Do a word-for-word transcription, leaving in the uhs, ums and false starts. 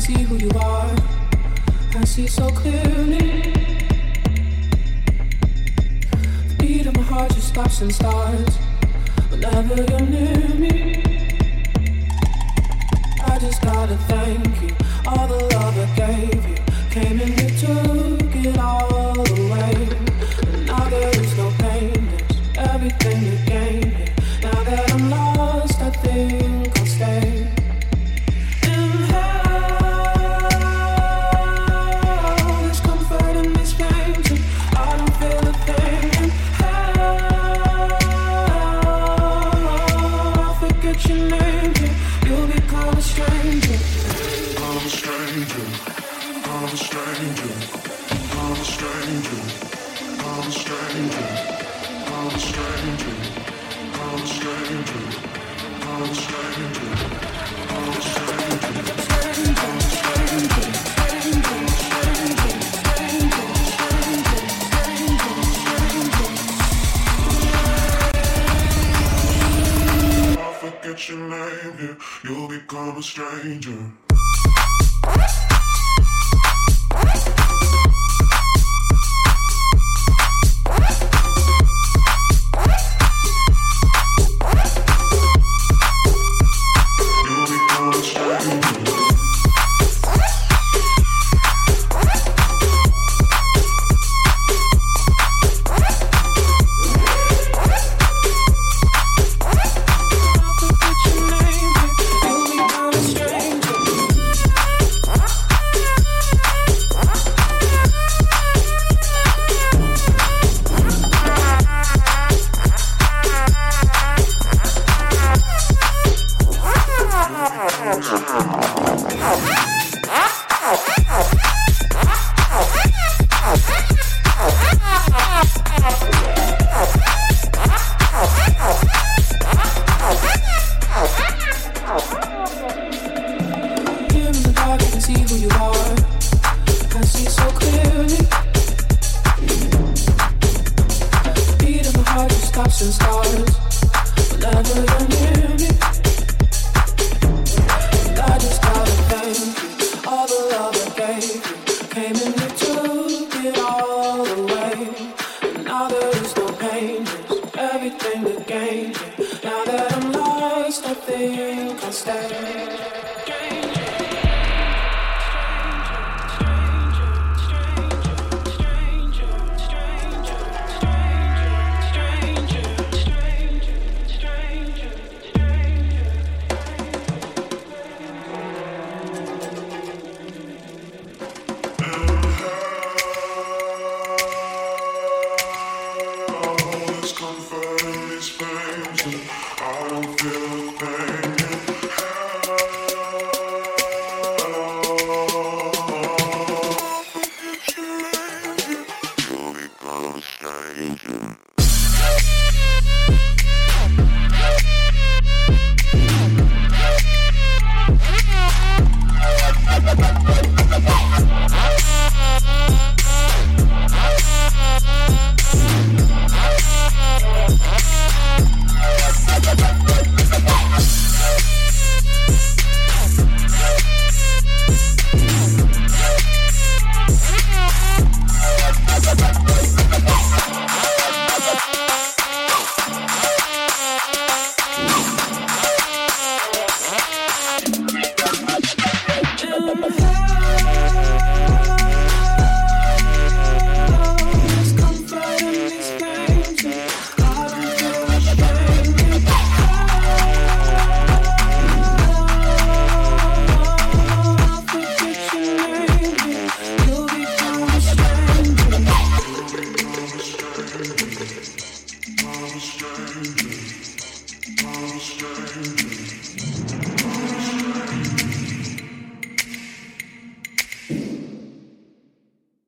see who you are. I see so clearly. The beat of my heart just stops and starts whenever you're near me. I just gotta thank you. All the love I gave you came and you took it all away. And now there is no pain, there's everything you gave me. Now that I'm lost, I think I'll stay. Your name here, you'll become a stranger. Everything that gained me. Now that I'm lost, I think I'll stay.